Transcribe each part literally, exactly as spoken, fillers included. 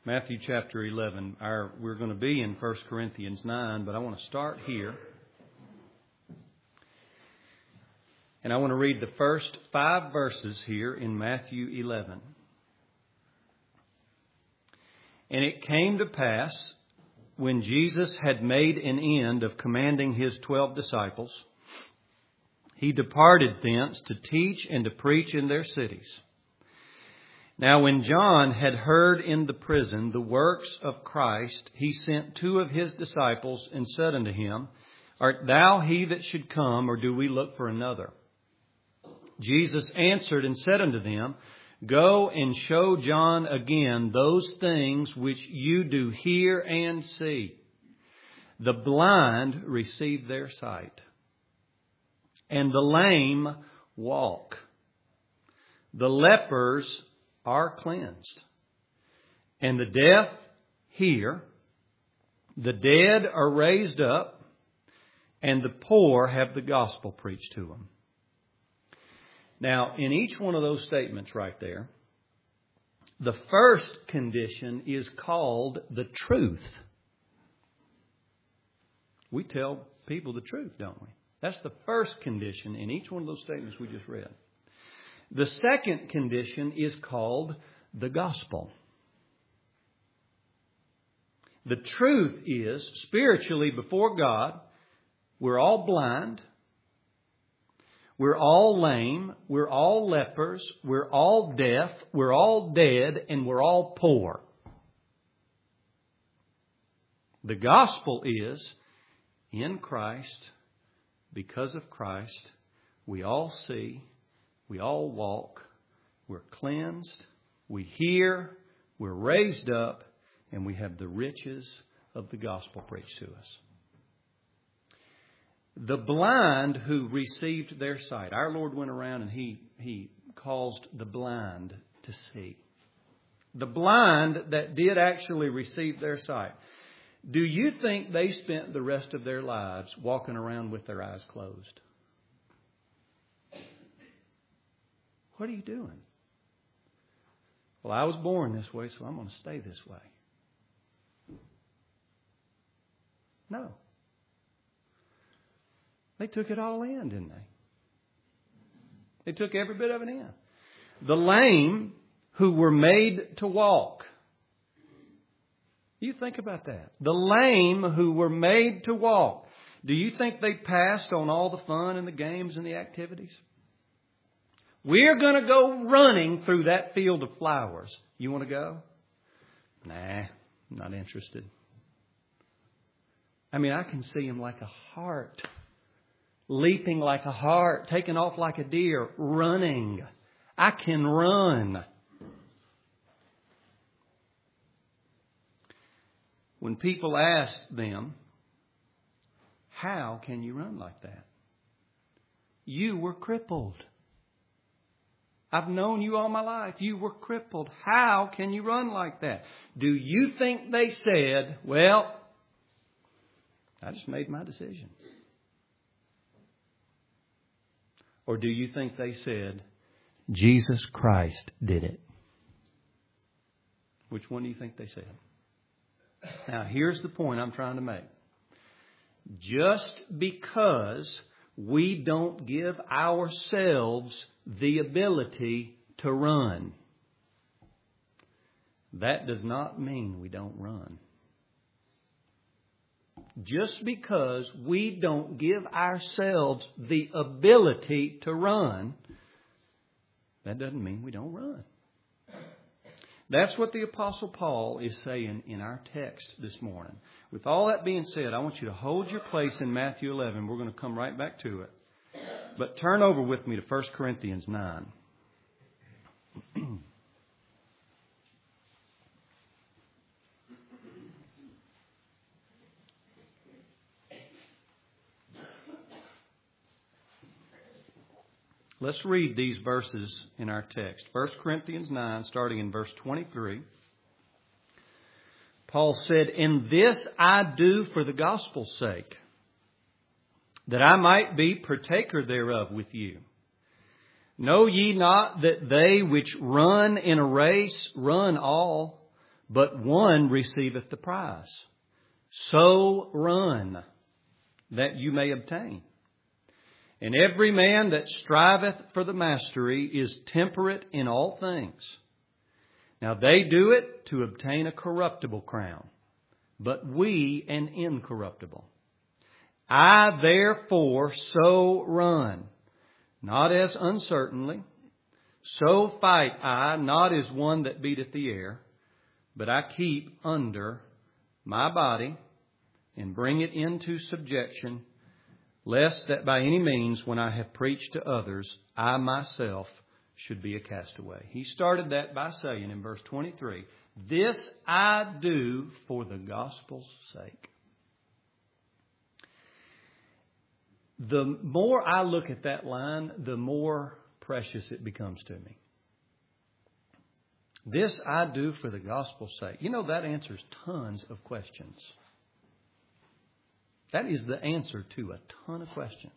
Matthew chapter eleven. Our, we're going to be in First Corinthians nine, but I want to start here. And I want to read the first five verses here in Matthew eleven. And it came to pass, when Jesus had made an end of commanding his twelve disciples, he departed thence to teach and to preach in their cities. Now when John had heard in the prison the works of Christ, he sent two of his disciples and said unto him, Art thou he that should come, or do we look for another? Jesus answered and said unto them, Go and show John again those things which you do hear and see. The blind receive their sight, and the lame walk. The lepers are cleansed, and the deaf hear. The dead are raised up, and the poor have the gospel preached to them. Now, in each one of those statements right there, the first condition is called the truth. We tell people the truth, don't we? That's the first condition in each one of those statements we just read. The second condition is called the gospel. The truth is, spiritually before God, we're all blind. We're all lame. We're all lepers. We're all deaf. We're all dead. And we're all poor. The gospel is, in Christ, because of Christ, we all see, we all walk, we're cleansed, we hear, we're raised up, and we have the riches of the gospel preached to us. The blind who received their sight. Our Lord went around and He, he caused the blind to see. The blind that did actually receive their sight. Do you think they spent the rest of their lives walking around with their eyes closed? What are you doing? Well, I was born this way, so I'm going to stay this way. No. They took it all in, didn't they? They took every bit of it in. The lame who were made to walk. You think about that. The lame who were made to walk. Do you think they passed on all the fun and the games and the activities? We're going to go running through that field of flowers. You want to go? Nah, I'm not interested. I mean, I can see him like a hart. Leaping like a hart, taking off like a deer, running. I can run. When people ask them, how can you run like that? You were crippled. I've known you all my life. You were crippled. How can you run like that? Do you think they said, well, I just made my decision? Or do you think they said, Jesus Christ did it? Which one do you think they said? Now, here's the point I'm trying to make. Just because we don't give ourselves the ability to run, that does not mean we don't run. Just because we don't give ourselves the ability to run, that doesn't mean we don't run. That's what the Apostle Paul is saying in our text this morning. With all that being said, I want you to hold your place in Matthew eleven. We're going to come right back to it. But turn over with me to First Corinthians nine. Let's read these verses in our text. First Corinthians nine, starting in verse twenty-three. Paul said, "And this I do for the gospel's sake, that I might be partaker thereof with you. Know ye not that they which run in a race run all, but one receiveth the prize. So run, that you may obtain. And every man that striveth for the mastery is temperate in all things. Now they do it to obtain a corruptible crown, but we an incorruptible. I therefore so run, not as uncertainly. So fight I, not as one that beateth the air, but I keep under my body and bring it into subjection, lest that by any means, when I have preached to others, I myself should be a castaway. He started that by saying in verse twenty-three, this I do for the gospel's sake. The more I look at that line, the more precious it becomes to me. This I do for the gospel's sake. You know, that answers tons of questions. That is the answer to a ton of questions.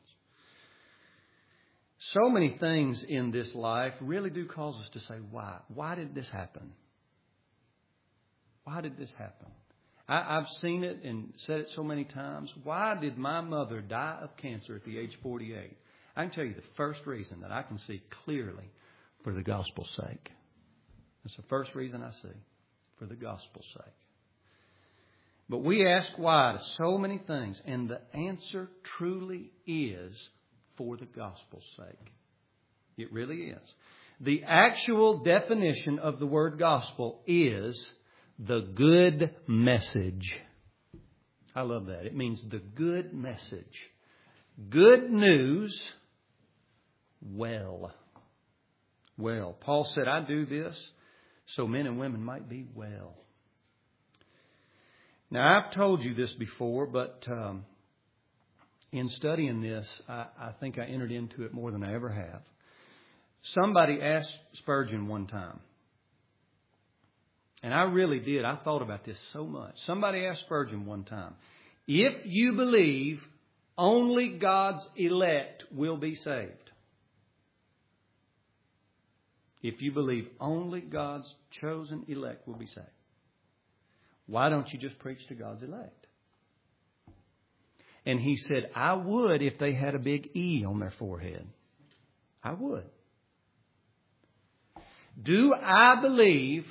So many things in this life really do cause us to say, why? Why did this happen? Why did this happen? I, I've seen it and said it so many times. Why did my mother die of cancer at the age of forty-eight? I can tell you the first reason that I can see clearly, for the gospel's sake. That's the first reason I see, for the gospel's sake. But we ask why to so many things, and the answer truly is for the gospel's sake. It really is. The actual definition of the word gospel is the good message. I love that. It means the good message. Good news, well. Well, Paul said, I do this so men and women might be well. Now, I've told you this before, but um, in studying this, I, I think I entered into it more than I ever have. Somebody asked Spurgeon one time, and I really did. I thought about this so much. Somebody asked Spurgeon one time, if you believe only God's elect will be saved, if you believe only God's chosen elect will be saved, why don't you just preach to God's elect? And he said, I would if they had a big E on their forehead. I would. Do I believe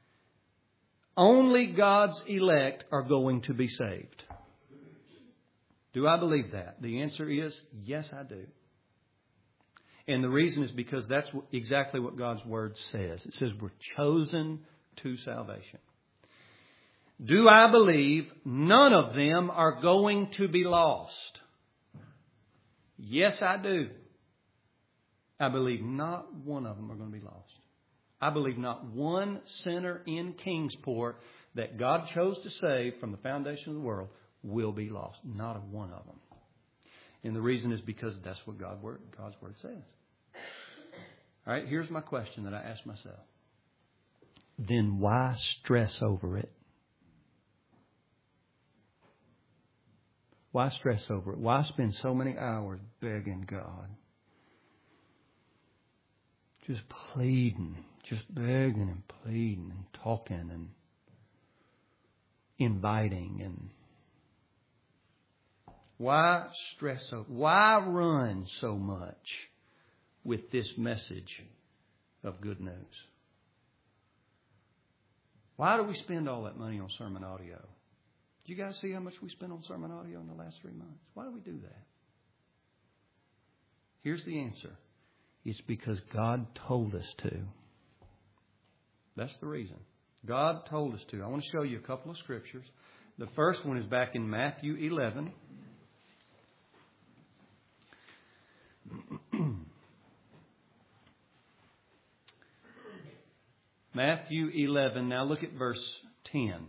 only God's elect are going to be saved? Do I believe that? The answer is, yes, I do. And the reason is because that's exactly what God's Word says. It says we're chosen to salvation. Do I believe none of them are going to be lost? Yes, I do. I believe not one of them are going to be lost. I believe not one sinner in Kingsport that God chose to save from the foundation of the world will be lost. Not a one of them. And the reason is because that's what God word, God's Word says. All right, here's my question that I ask myself. Then why stress over it? Why stress over it? Why spend so many hours begging God? Just pleading, just begging and pleading and talking and inviting. And why stress over? Why run so much with this message of good news? Why do we spend all that money on sermon audio? Did you guys see how much we spent on sermon audio in the last three months? Why do we do that? Here's the answer. It's because God told us to. That's the reason. God told us to. I want to show you a couple of scriptures. The first one is back in Matthew eleven. Matthew eleven. Now look at verse ten.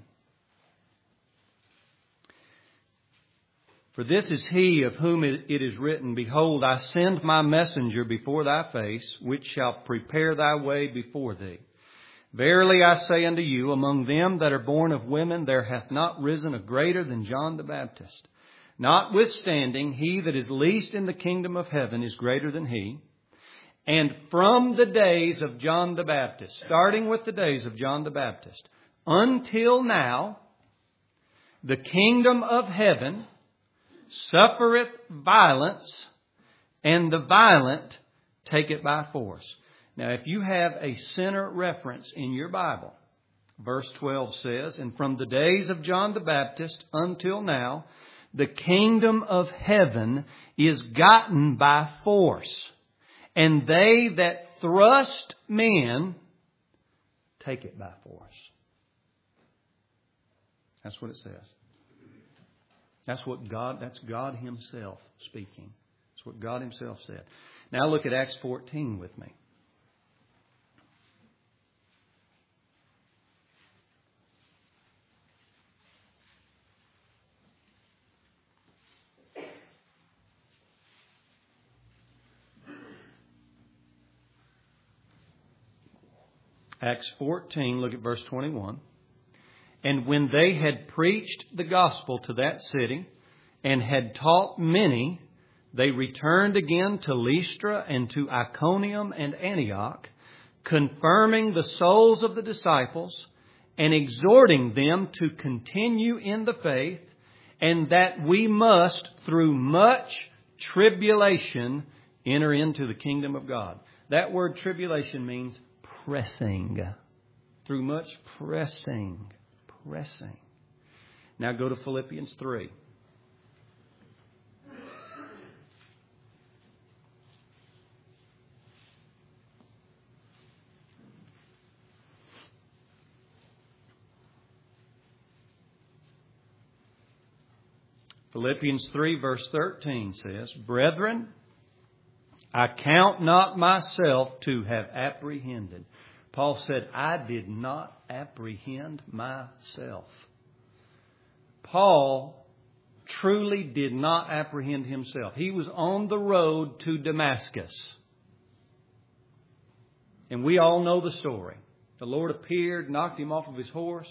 For this is he of whom it is written, Behold, I send my messenger before thy face, which shall prepare thy way before thee. Verily I say unto you, among them that are born of women, there hath not risen a greater than John the Baptist. Notwithstanding, he that is least in the kingdom of heaven is greater than he. And from the days of John the Baptist, starting with the days of John the Baptist, until now, the kingdom of heaven suffereth violence, and the violent take it by force. Now, if you have a center reference in your Bible, verse twelve says, and from the days of John the Baptist until now, the kingdom of heaven is gotten by force, and they that thrust men take it by force. That's what it says. That's what God, that's God Himself speaking. That's what God Himself said. Now look at Acts fourteen with me. Acts fourteen, look at verse twenty-one. And when they had preached the gospel to that city and had taught many, they returned again to Lystra and to Iconium and Antioch, confirming the souls of the disciples and exhorting them to continue in the faith, and that we must, through much tribulation, enter into the kingdom of God. That word tribulation means pressing. Through much pressing. Pressing. Now go to Philippians three. Philippians three verse thirteen says, Brethren, I count not myself to have apprehended. Paul said, I did not apprehend myself. Paul truly did not apprehend himself. He was on the road to Damascus. And we all know the story. The Lord appeared, knocked him off of his horse.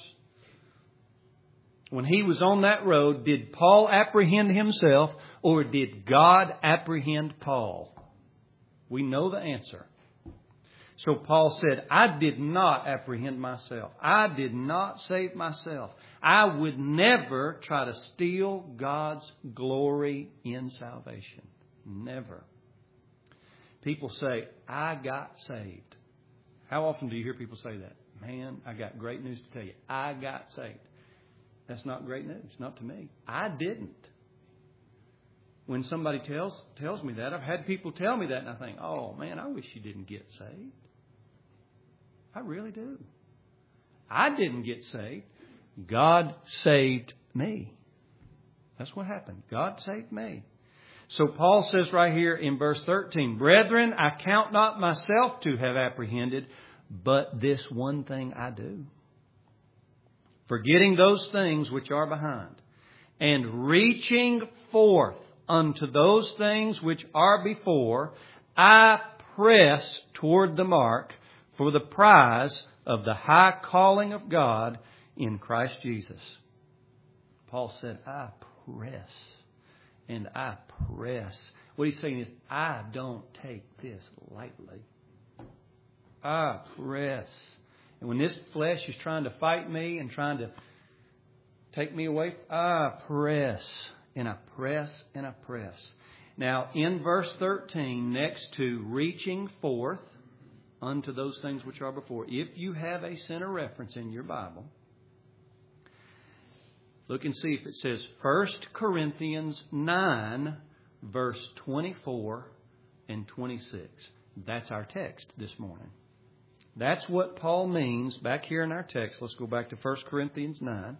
When he was on that road, did Paul apprehend himself, or did God apprehend Paul? We know the answer. So Paul said, I did not apprehend myself. I did not save myself. I would never try to steal God's glory in salvation. Never. People say, I got saved. How often do you hear people say that? Man, I got great news to tell you. I got saved. That's not great news. Not to me. I didn't. When somebody tells tells me that, I've had people tell me that, and I think, oh, man, I wish you didn't get saved. I really do. I didn't get saved. God saved me. That's what happened. God saved me. So Paul says right here in verse thirteen, Brethren, I count not myself to have apprehended, but this one thing I do. Forgetting those things which are behind, and reaching forth unto those things which are before, I press toward the mark for the prize of the high calling of God in Christ Jesus. Paul said, I press. And I press. What he's saying is, I don't take this lightly. I press. And when this flesh is trying to fight me and trying to take me away, I press. And I press and I press. Now, in verse thirteen, next to reaching forth unto those things which are before, if you have a center reference in your Bible, look and see if it says First Corinthians nine, verse twenty-four and twenty-six. That's our text this morning. That's what Paul means back here in our text. Let's go back to First Corinthians nine.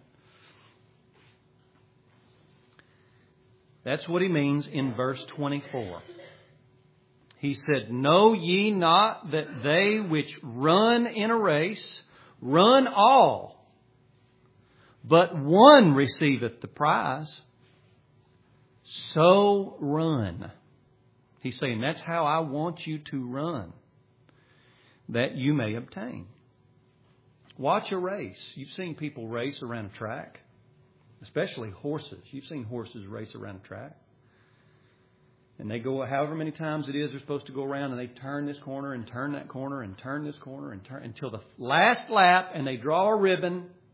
That's what he means in verse twenty-four. He said, Know ye not that they which run in a race run all, but one receiveth the prize? So run. He's saying that's how I want you to run, that you may obtain. Watch a race. You've seen people race around a track, especially horses. You've seen horses race around a track. And they go however many times it is they're supposed to go around, and they turn this corner and turn that corner and turn this corner and turn until the last lap, and they draw a ribbon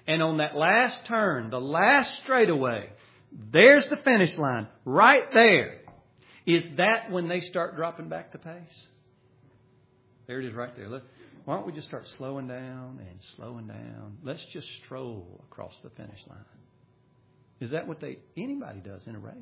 And on that last turn, the last straightaway, there's the finish line right there. Is that when they start dropping back the pace? There it is right there. Look, why don't we just start slowing down and slowing down? Let's just stroll across the finish line. Is that what they anybody does in a race?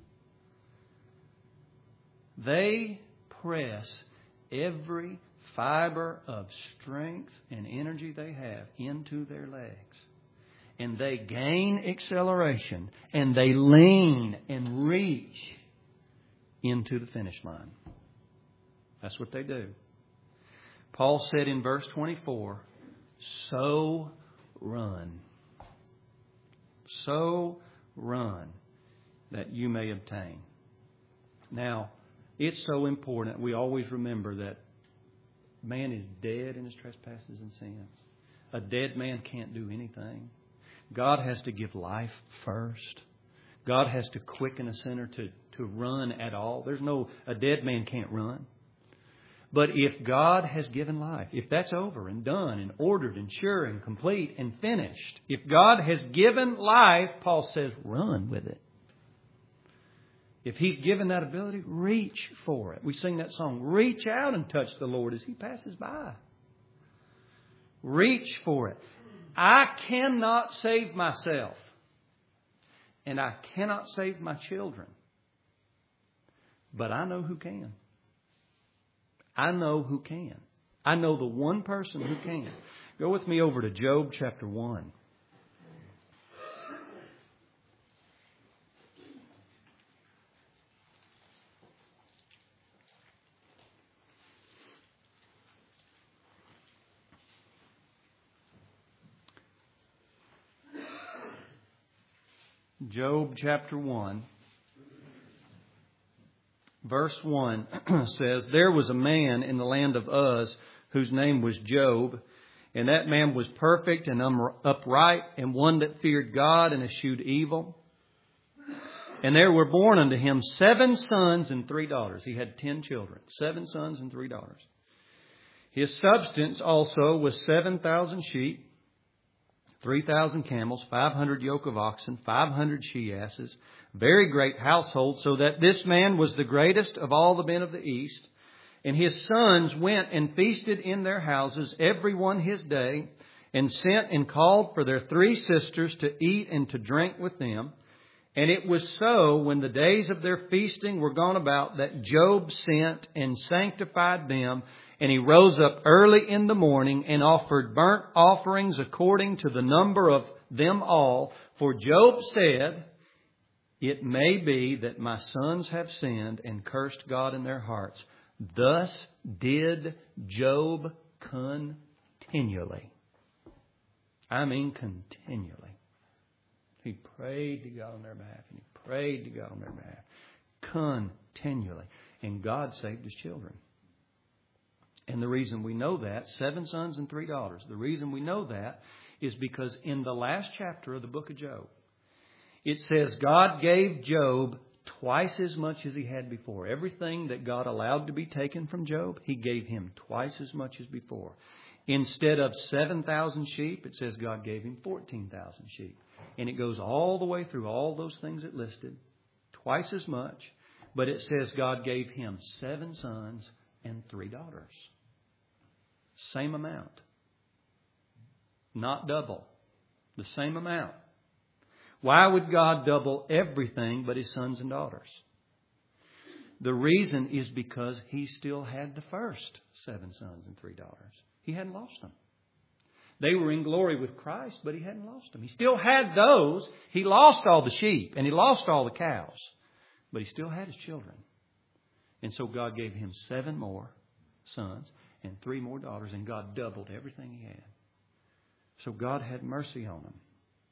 They press every fiber of strength and energy they have into their legs. And they gain acceleration. And they lean and reach into the finish line. That's what they do. Paul said in verse twenty-four, so run. So run that you may obtain. Now, it's so important we always remember that man is dead in his trespasses and sins. A dead man can't do anything. God has to give life first. God has to quicken a sinner to, to run at all. There's no, a dead man can't run. But if God has given life, if that's over and done and ordered and sure and complete and finished, if God has given life, Paul says, run with it. If He's given that ability, reach for it. We sing that song, reach out and touch the Lord as He passes by. Reach for it. I cannot save myself. And I cannot save my children. But I know who can. I know who can. I know the one person who can. Go with me over to Job chapter one. Job chapter one. Verse one says, there was a man in the land of Uz whose name was Job, and that man was perfect and upright, and one that feared God and eschewed evil. And there were born unto him seven sons and three daughters. He had ten children, seven sons and three daughters. His substance also was seven thousand sheep, three thousand camels, five hundred yoke of oxen, five hundred she-asses, very great household, so that this man was the greatest of all the men of the east. And his sons went and feasted in their houses, every one his day, and sent and called for their three sisters to eat and to drink with them. And it was so, when the days of their feasting were gone about, that Job sent and sanctified them. And he rose up early in the morning and offered burnt offerings according to the number of them all. For Job said, it may be that my sons have sinned and cursed God in their hearts. Thus did Job continually. I mean continually. He prayed to God on their behalf, and he prayed to God on their behalf. Continually. And God saved his children. And the reason we know that, seven sons and three daughters, the reason we know that is because in the last chapter of the book of Job, it says God gave Job twice as much as he had before. Everything that God allowed to be taken from Job, He gave him twice as much as before. Instead of seven thousand sheep, it says God gave him fourteen thousand sheep. And it goes all the way through all those things it listed, twice as much. But it says God gave him seven sons and three daughters. Same amount. Not double. The same amount. Why would God double everything but His sons and daughters? The reason is because He still had the first seven sons and three daughters. He hadn't lost them. They were in glory with Christ, but He hadn't lost them. He still had those. He lost all the sheep and He lost all the cows, but He still had His children. And so God gave him seven more sons and three more daughters, and God doubled everything he had. So God had mercy on them.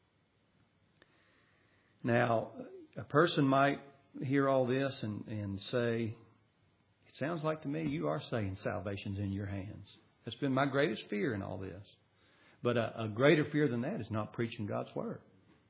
Now, a person might hear all this and, and say, it sounds like to me you are saying salvation's in your hands. That's been my greatest fear in all this. But a, a greater fear than that is not preaching God's Word.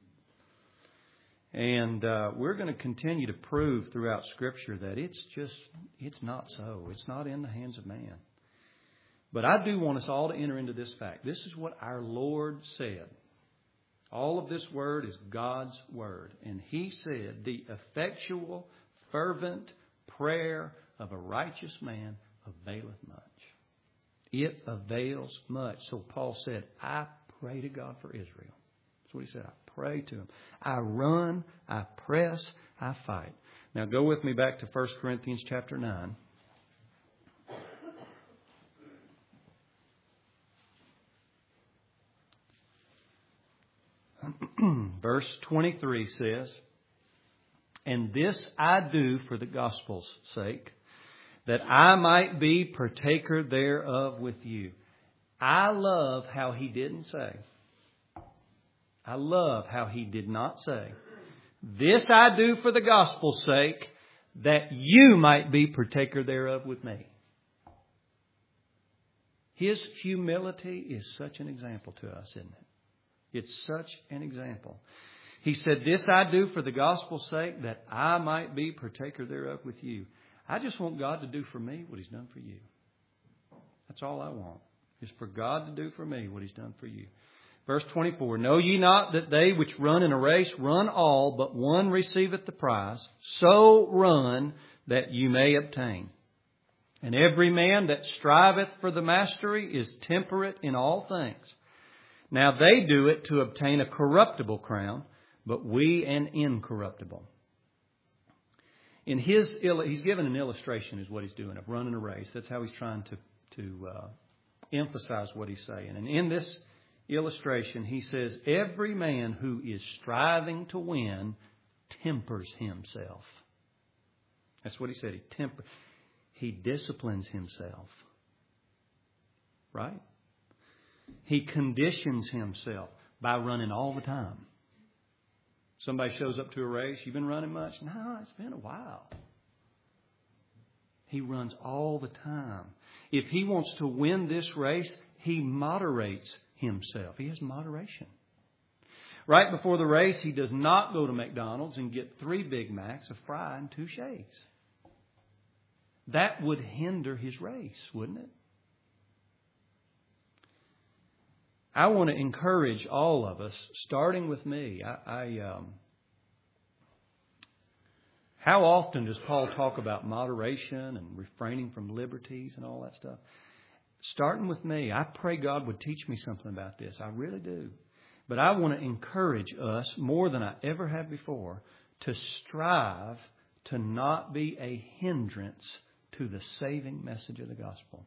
And uh, we're going to continue to prove throughout Scripture that it's just, it's not so. It's not in the hands of man. But I do want us all to enter into this fact. This is what our Lord said. All of this Word is God's Word. And He said, the effectual, fervent prayer of a righteous man availeth much. It avails much. So Paul said, I pray to God for Israel. That's what he said. I pray to Him. I run, I press, I fight. Now go with me back to First Corinthians chapter nine. Verse twenty-three says, and this I do for the gospel's sake, that I might be partaker thereof with you. I love how he didn't say. I love how he did not say, this I do for the gospel's sake, that you might be partaker thereof with me. His humility is such an example to us, isn't it? It's such an example. He said, this I do for the gospel's sake, that I might be partaker thereof with you. I just want God to do for me what He's done for you. That's all I want, is for God to do for me what He's done for you. Verse twenty-four, know ye not that they which run in a race run all, but one receiveth the prize? So run that you may obtain. And every man that striveth for the mastery is temperate in all things. Now they do it to obtain a corruptible crown, but we an incorruptible. In his, he's given an illustration is what he's doing of running a race. That's how he's trying to, to uh, emphasize what he's saying. And in this illustration, he says, every man who is striving to win tempers himself. That's what he said. He temper, he disciplines himself. Right? He conditions himself by running all the time. Somebody shows up to a race. You've been running much? No, it's been a while. He runs all the time. If he wants to win this race, he moderates himself. He has moderation. Right before the race, he does not go to McDonald's and get three Big Macs, a fry, and two shakes. That would hinder his race, wouldn't it? I want to encourage all of us, starting with me. I, I um, how often does Paul talk about moderation and refraining from liberties and all that stuff? Starting with me, I pray God would teach me something about this. I really do. But I want to encourage us more than I ever have before to strive to not be a hindrance to the saving message of the gospel.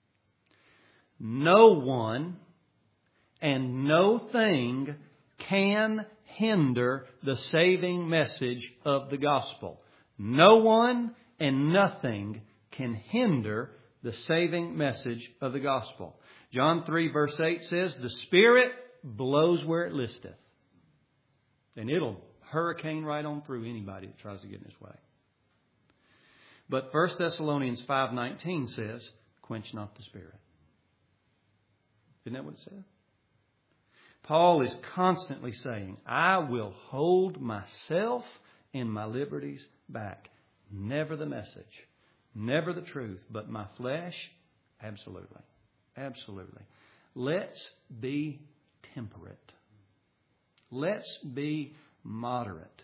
No one and no thing can hinder the saving message of the gospel. No one and nothing can hinder the saving message of the gospel. John three verse eight says, the Spirit blows where it listeth. And it'll hurricane right on through anybody that tries to get in His way. But First Thessalonians five nineteen says, quench not the Spirit. Isn't that what it says? Paul is constantly saying, I will hold myself and my liberties back. Never the message, never the truth, but my flesh, absolutely. Absolutely. Let's be temperate. Let's be moderate.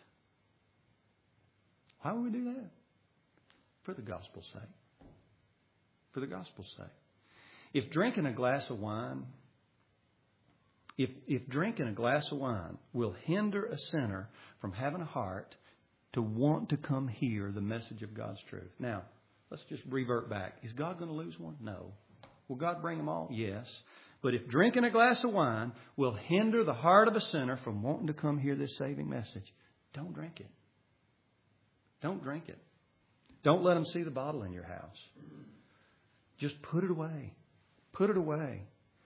Why would we do that? For the gospel's sake. For the gospel's sake. If drinking a glass of wine If, if drinking a glass of wine will hinder a sinner from having a heart to want to come hear the message of God's truth. Now, let's just revert back. Is God going to lose one? No. Will God bring them all? Yes. But if drinking a glass of wine will hinder the heart of a sinner from wanting to come hear this saving message, don't drink it. Don't drink it. Don't let them see the bottle in your house. Just put it away. Put it away.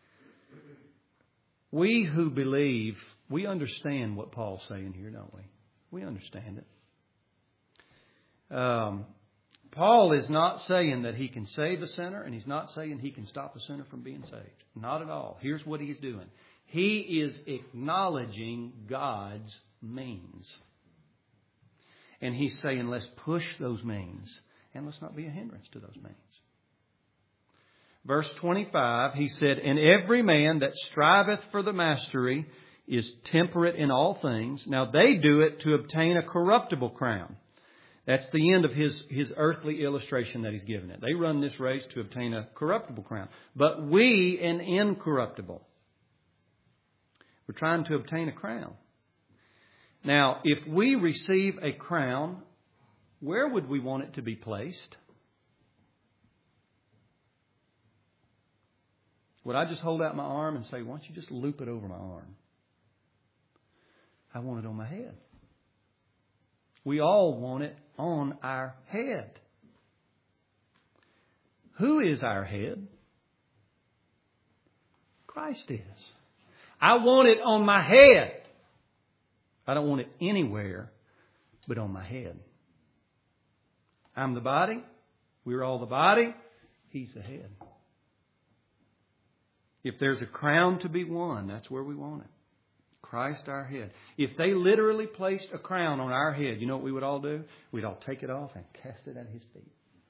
We who believe, we understand what Paul's saying here, don't we? We understand it. Um, Paul is not saying that he can save a sinner, and he's not saying he can stop a sinner from being saved. Not at all. Here's what he's doing. He is acknowledging God's means. And he's saying, let's push those means, and let's not be a hindrance to those means. Verse twenty-five, he said, and every man that striveth for the mastery is temperate in all things. Now they do it to obtain a corruptible crown. That's the end of his, his earthly illustration that he's given it. They run this race to obtain a corruptible crown. But we an incorruptible. We're trying to obtain a crown. Now, if we receive a crown, where would we want it to be placed? Would I just hold out my arm and say, why don't you just loop it over my arm? I want it on my head. We all want it on our head. Who is our head? Christ is. I want it on my head. I don't want it anywhere but on my head. I'm the body. We're all the body. He's the head. If there's a crown to be won, that's where we want it. Christ our head. If they literally placed a crown on our head, you know what we would all do? We'd all take it off and cast it at His feet.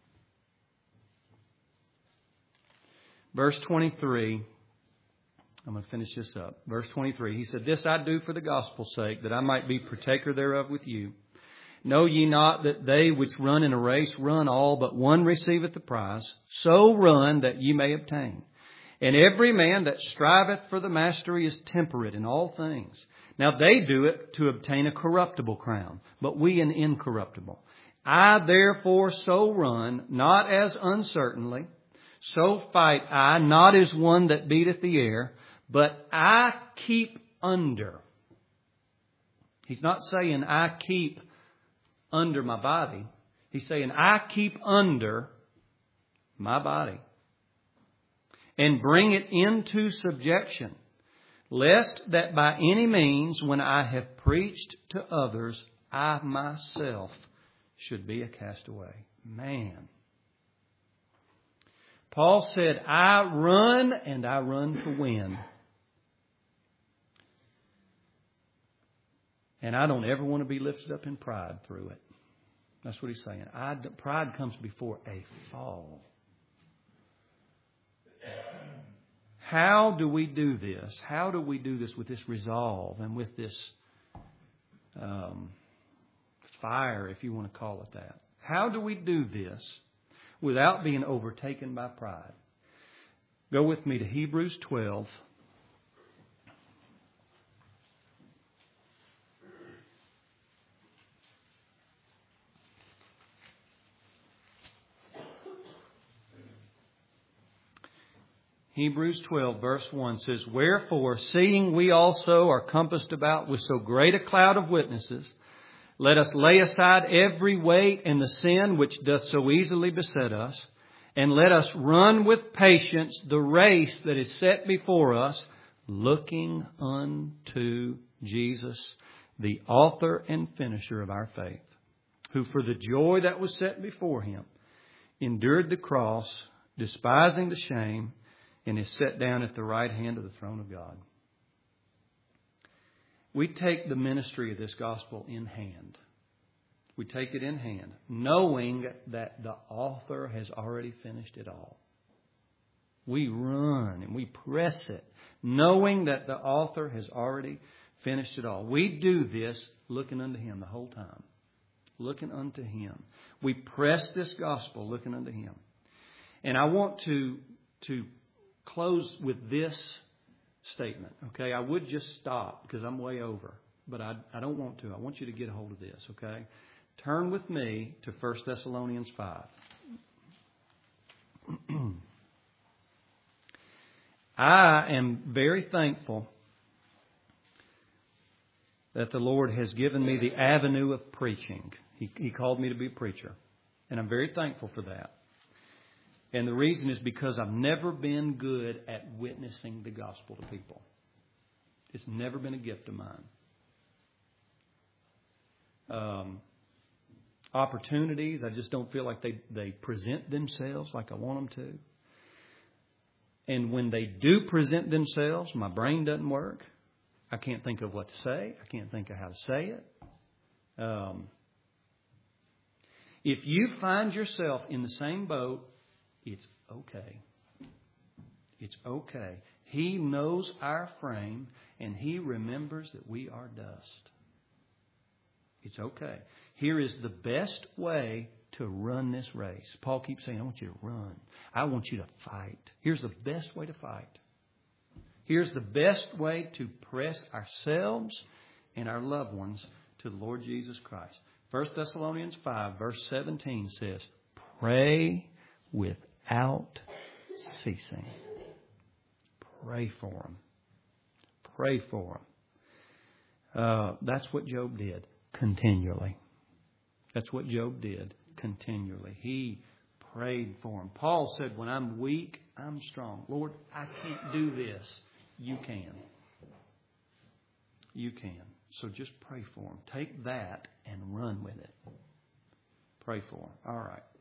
Verse twenty-three. I'm going to finish this up. Verse twenty-three. He said, "This I do for the gospel's sake, that I might be partaker thereof with you. Know ye not that they which run in a race run all, but one receiveth the prize? So run that ye may obtain. And every man that striveth for the mastery is temperate in all things. Now they do it to obtain a corruptible crown, but we an incorruptible. I therefore so run, not as uncertainly. So fight I, not as one that beateth the air, but I keep under." He's not saying I keep under my body. He's saying I keep under my body. "And bring it into subjection, lest that by any means, when I have preached to others, I myself should be a castaway." Man. Paul said, I run and I run to win. And I don't ever want to be lifted up in pride through it. That's what he's saying. I, pride comes before a fall. How do we do this? How do we do this with this resolve and with this um, fire, if you want to call it that? How do we do this without being overtaken by pride? Go with me to Hebrews twelve. Hebrews twelve verse one says, "Wherefore, seeing we also are compassed about with so great a cloud of witnesses, let us lay aside every weight and the sin which doth so easily beset us, and let us run with patience the race that is set before us, looking unto Jesus, the author and finisher of our faith, who for the joy that was set before Him endured the cross, despising the shame, and is set down at the right hand of the throne of God." We take the ministry of this gospel in hand. We take it in hand, knowing that the author has already finished it all. We run and we press it, knowing that the author has already finished it all. We do this looking unto Him the whole time. Looking unto Him. We press this gospel looking unto Him. And I want to, to close with this statement. Okay, I would just stop because I'm way over, but I, I don't want to. I want you to get a hold of this. Okay, turn with me to First Thessalonians five. I am very thankful that the Lord has given me the avenue of preaching. He, he called me to be a preacher, and I'm very thankful for that. And the reason is because I've never been good at witnessing the gospel to people. It's never been a gift of mine. Um, opportunities, I just don't feel like they, they present themselves like I want them to. And when they do present themselves, my brain doesn't work. I can't think of what to say. I can't think of how to say it. Um, if you find yourself in the same boat, it's okay. It's okay. He knows our frame, and He remembers that we are dust. It's okay. Here is the best way to run this race. Paul keeps saying, I want you to run. I want you to fight. Here's the best way to fight. Here's the best way to press ourselves and our loved ones to the Lord Jesus Christ. First Thessalonians five, verse seventeen says, pray without ceasing. Pray for them. Pray for them. Uh, that's what Job did continually. That's what Job did continually. He prayed for him. Paul said, when I'm weak, I'm strong. Lord, I can't do this. You can. You can. So just pray for him. Take that and run with it. Pray for him. All right.